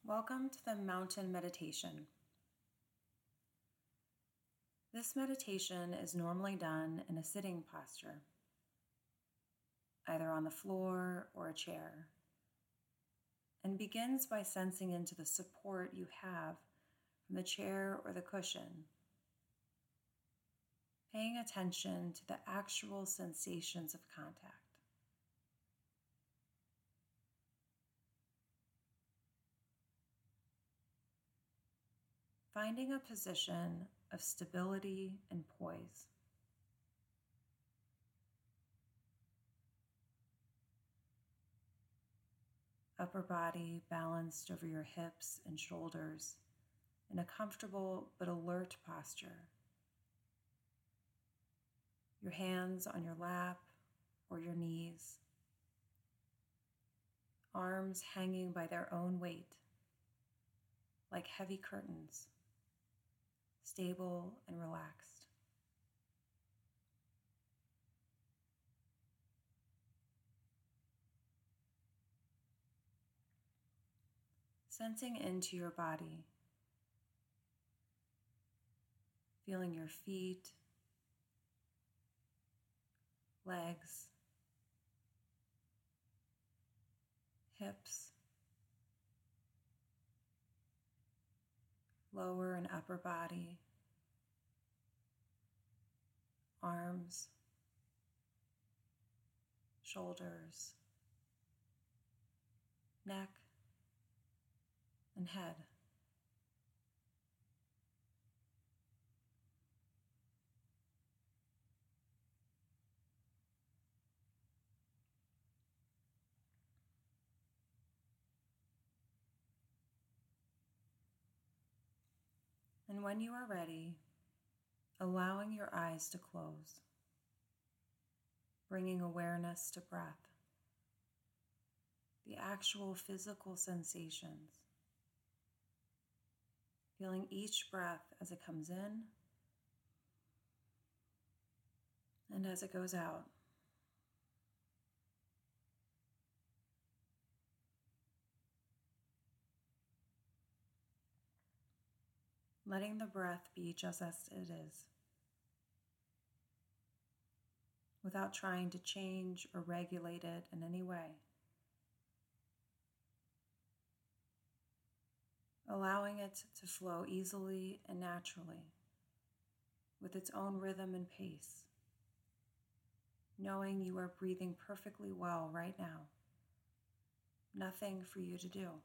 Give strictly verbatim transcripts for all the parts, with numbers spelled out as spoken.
Welcome to the Mountain Meditation. This meditation is normally done in a sitting posture, either on the floor or a chair, and begins by sensing into the support you have from the chair or the cushion, paying attention to the actual sensations of contact. Finding a position of stability and poise. Upper body balanced over your hips and shoulders in a comfortable but alert posture. Your hands on your lap or your knees. Arms hanging by their own weight, like heavy curtains, stable and relaxed. Sensing into your body, feeling your feet, legs, hips, lower and upper body, arms, shoulders, neck, and head. And when you are ready, allowing your eyes to close, bringing awareness to breath, the actual physical sensations, feeling each breath as it comes in and as it goes out. Letting the breath be just as it is, without trying to change or regulate it in any way. Allowing it to flow easily and naturally, with its own rhythm and pace, knowing you are breathing perfectly well right now. Nothing for you to do.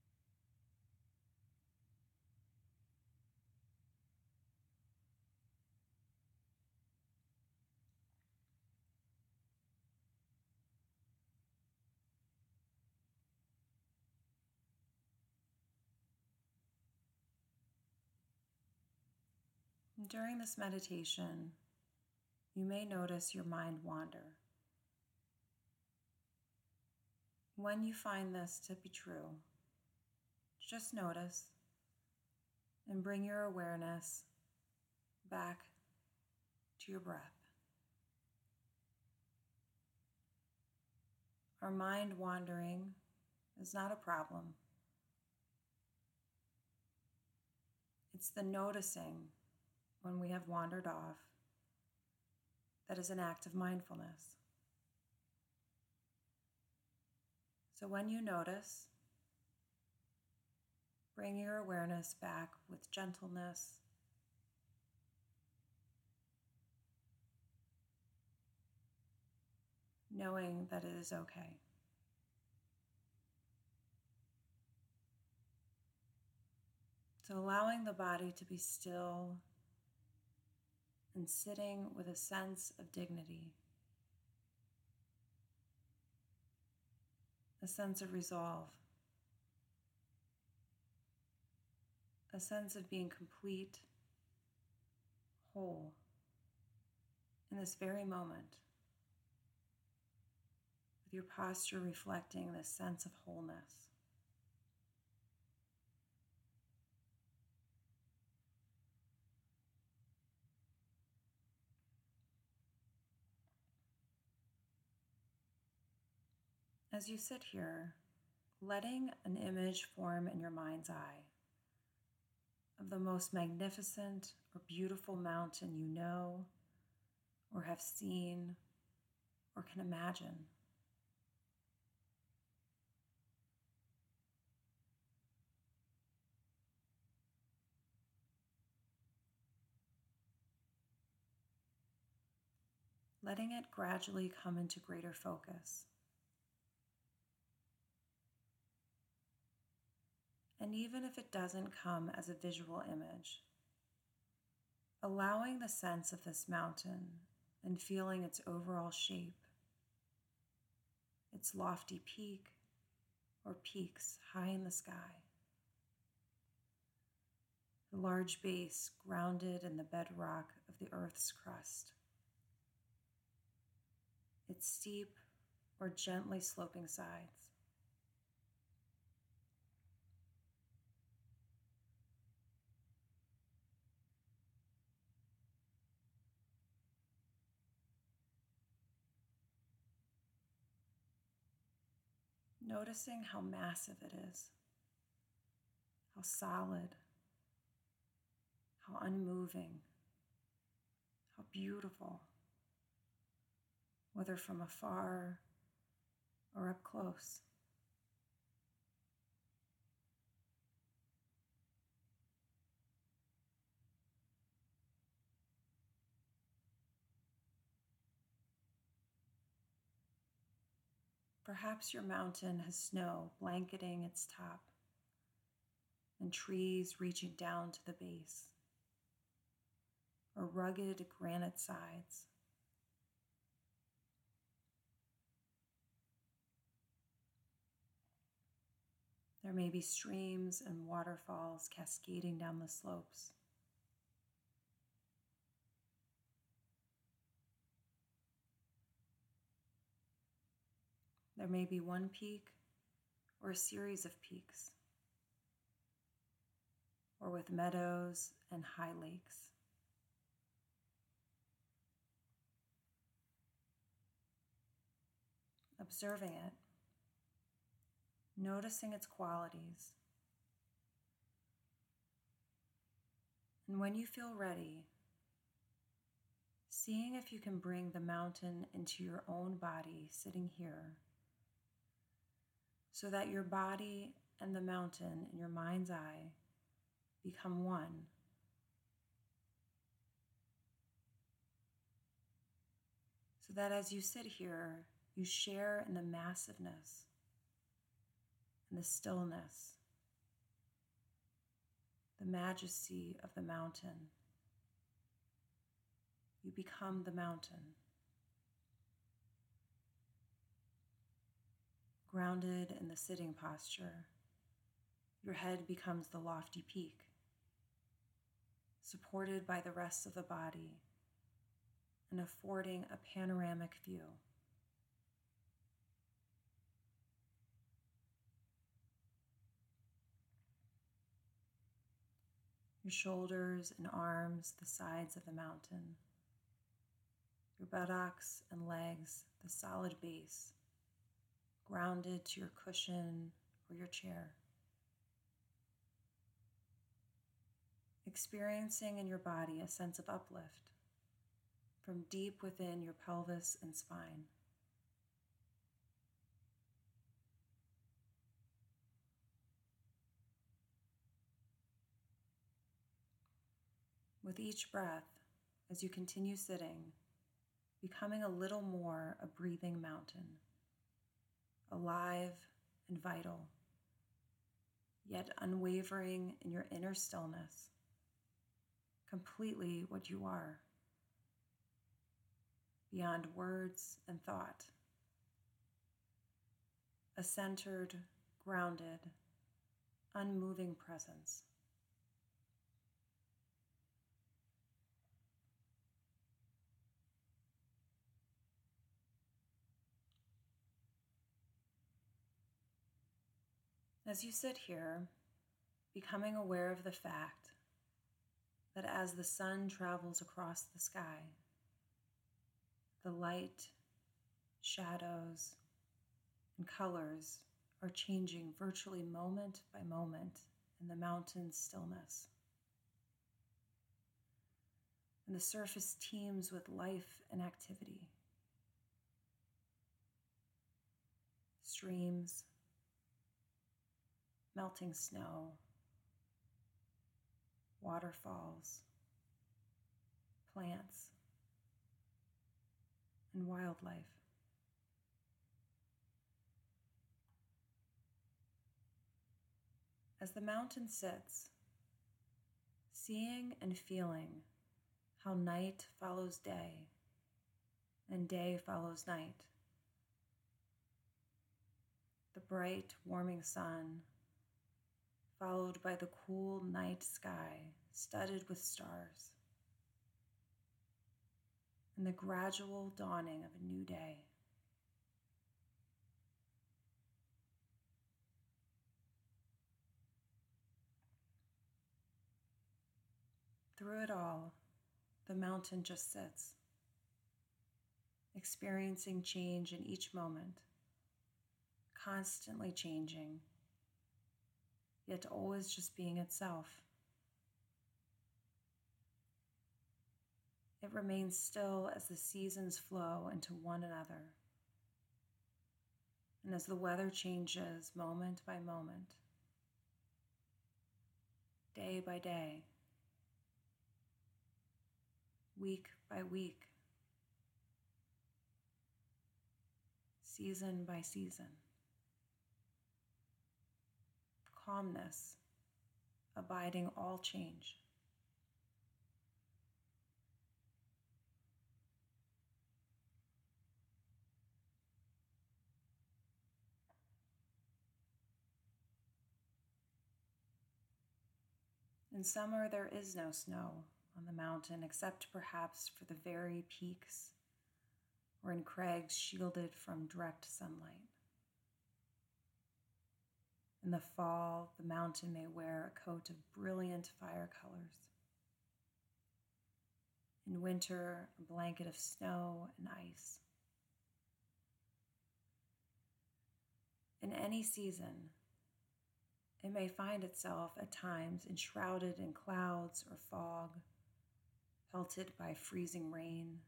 During this meditation, you may notice your mind wander. When you find this to be true, just notice and bring your awareness back to your breath. Our mind wandering is not a problem. It's the noticing when we have wandered off that is an act of mindfulness. So when you notice, bring your awareness back with gentleness, knowing that it is okay. So allowing the body to be still and sitting with a sense of dignity, a sense of resolve, a sense of being complete, whole, in this very moment, with your posture reflecting this sense of wholeness. As you sit here, letting an image form in your mind's eye of the most magnificent or beautiful mountain you know or have seen or can imagine. Letting it gradually come into greater focus. And even if it doesn't come as a visual image, allowing the sense of this mountain and feeling its overall shape, its lofty peak or peaks high in the sky, the large base grounded in the bedrock of the earth's crust, its steep or gently sloping sides, noticing how massive it is, how solid, how unmoving, how beautiful, whether from afar or up close. Perhaps your mountain has snow blanketing its top and trees reaching down to the base, or rugged granite sides. There may be streams and waterfalls cascading down the slopes. There may be one peak or a series of peaks, or with meadows and high lakes. Observing it, noticing its qualities. And when you feel ready, seeing if you can bring the mountain into your own body sitting here, so that your body and the mountain in your mind's eye become one. So that as you sit here, you share in the massiveness and the stillness, the majesty of the mountain. You become the mountain. Grounded in the sitting posture, your head becomes the lofty peak, supported by the rest of the body and affording a panoramic view. Your shoulders and arms, the sides of the mountain. Your buttocks and legs, the solid base, grounded to your cushion or your chair. Experiencing in your body a sense of uplift from deep within your pelvis and spine. With each breath, as you continue sitting, becoming a little more a breathing mountain, alive and vital, yet unwavering in your inner stillness, completely what you are, beyond words and thought, a centered, grounded, unmoving presence. As you sit here, becoming aware of the fact that as the sun travels across the sky, the light, shadows, and colors are changing virtually moment by moment in the mountain's stillness. And the surface teems with life and activity. Streams, melting snow, waterfalls, plants, and wildlife. As the mountain sits, seeing and feeling how night follows day and day follows night, the bright, warming sun, followed by the cool night sky studded with stars, and the gradual dawning of a new day. Through it all, the mountain just sits, experiencing change in each moment, constantly changing, yet always just being itself. It remains still as the seasons flow into one another, and as the weather changes moment by moment, day by day, week by week, season by season. Calmness, abiding all change. In summer, there is no snow on the mountain except perhaps for the very peaks or in crags shielded from direct sunlight. In the fall, the mountain may wear a coat of brilliant fire colors. In winter, a blanket of snow and ice. In any season, it may find itself at times enshrouded in clouds or fog, pelted by freezing rain.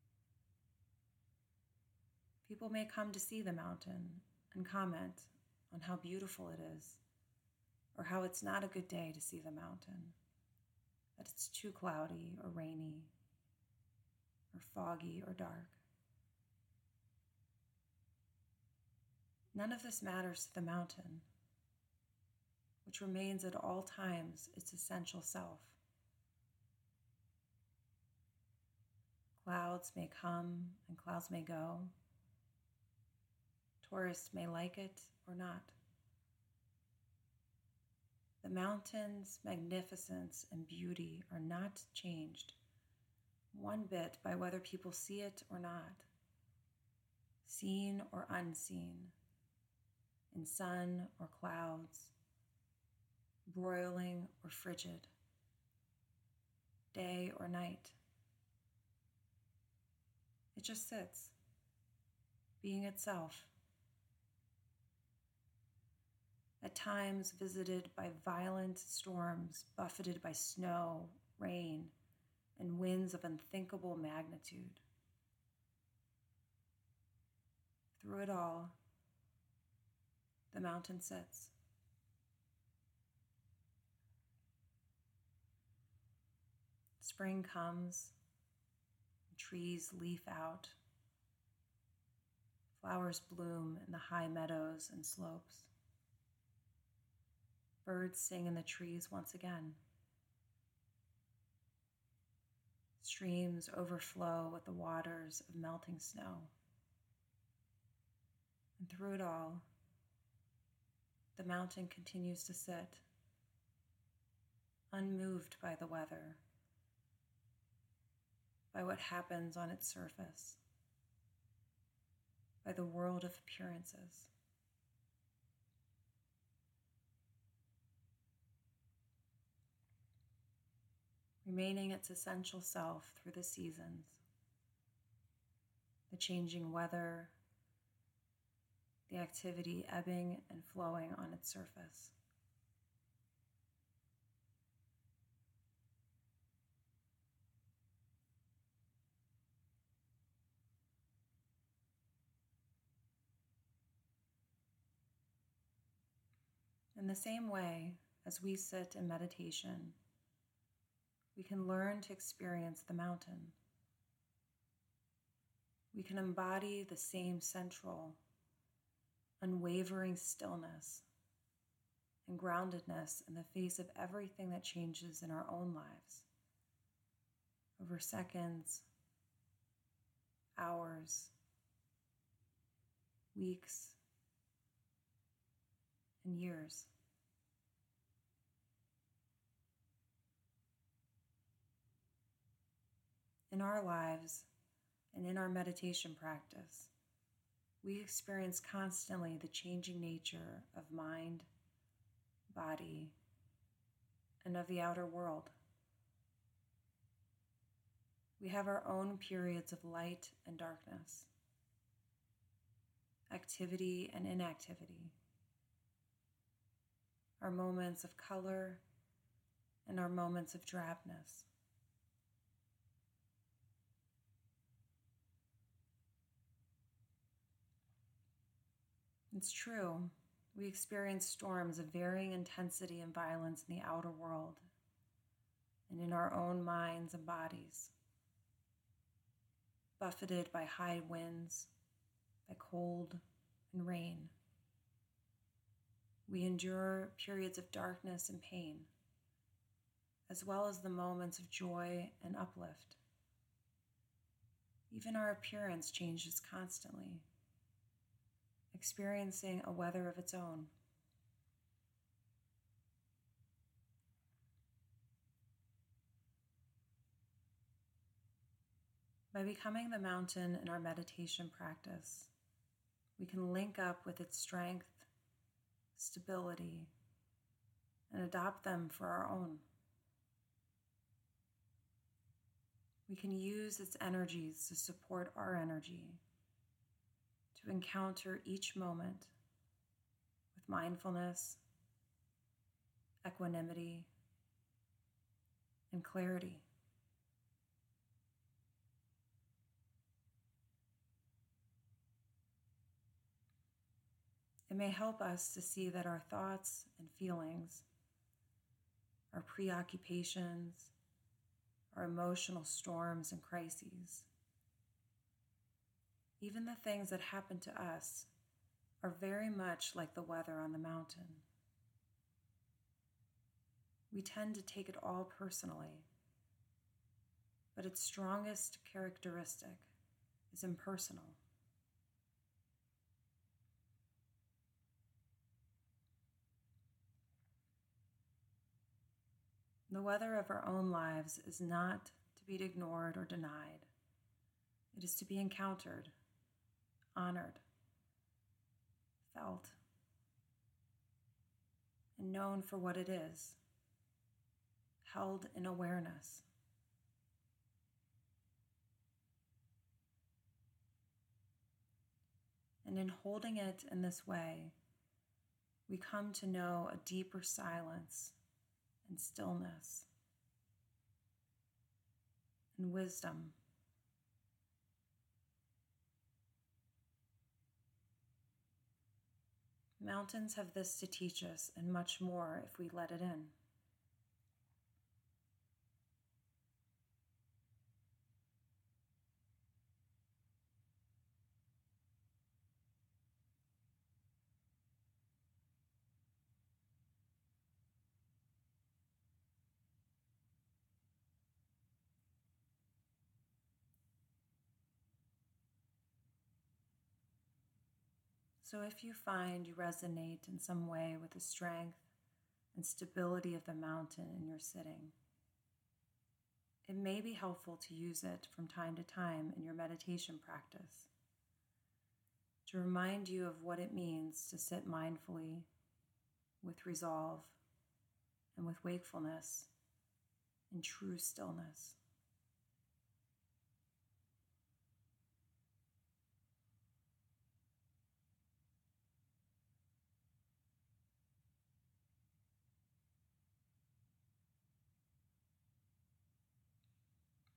People may come to see the mountain and comment on how beautiful it is, or how it's not a good day to see the mountain, that it's too cloudy or rainy, or foggy or dark. None of this matters to the mountain, which remains at all times its essential self. Clouds may come and clouds may go. Tourists may like it or not. The mountain's magnificence and beauty are not changed one bit by whether people see it or not, seen or unseen, in sun or clouds, broiling or frigid, day or night. It just sits, being itself, at times visited by violent storms, buffeted by snow, rain, and winds of unthinkable magnitude. Through it all, the mountain sits. Spring comes, trees leaf out, flowers bloom in the high meadows and slopes. Birds sing in the trees once again. Streams overflow with the waters of melting snow. And through it all, the mountain continues to sit, unmoved by the weather, by what happens on its surface, by the world of appearances. Remaining its essential self through the seasons, the changing weather, the activity ebbing and flowing on its surface. In the same way, as we sit in meditation, we can learn to experience the mountain. We can embody the same central, unwavering stillness and groundedness in the face of everything that changes in our own lives over seconds, hours, weeks, and years. In our lives and in our meditation practice, we experience constantly the changing nature of mind, body, and of the outer world. We have our own periods of light and darkness, activity and inactivity, our moments of color and our moments of drabness. It's true, we experience storms of varying intensity and violence in the outer world and in our own minds and bodies, buffeted by high winds, by cold and rain. We endure periods of darkness and pain, as well as the moments of joy and uplift. Even our appearance changes constantly, experiencing a weather of its own. By becoming the mountain in our meditation practice, we can link up with its strength, stability, and adopt them for our own. We can use its energies to support our energy, to encounter each moment with mindfulness, equanimity, and clarity. It may help us to see that our thoughts and feelings, our preoccupations, our emotional storms and crises, even the things that happen to us, are very much like the weather on the mountain. We tend to take it all personally, but its strongest characteristic is impersonal. The weather of our own lives is not to be ignored or denied. It is to be encountered, honored, felt, and known for what it is, held in awareness. And in holding it in this way, we come to know a deeper silence and stillness and wisdom. Mountains have this to teach us and much more if we let it in. So if you find you resonate in some way with the strength and stability of the mountain in your sitting, it may be helpful to use it from time to time in your meditation practice to remind you of what it means to sit mindfully with resolve and with wakefulness in true stillness.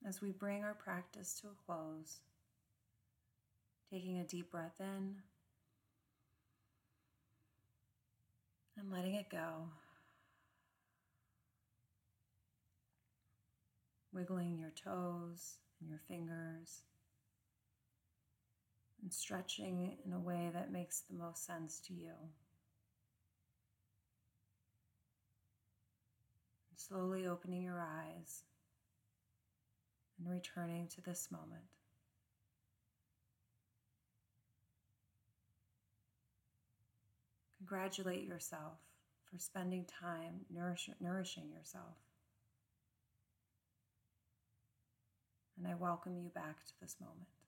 As we bring our practice to a close, taking a deep breath in and letting it go, wiggling your toes and your fingers, and stretching in a way that makes the most sense to you. And slowly opening your eyes and returning to this moment. Congratulate yourself for spending time nourish, nourishing yourself. And I welcome you back to this moment.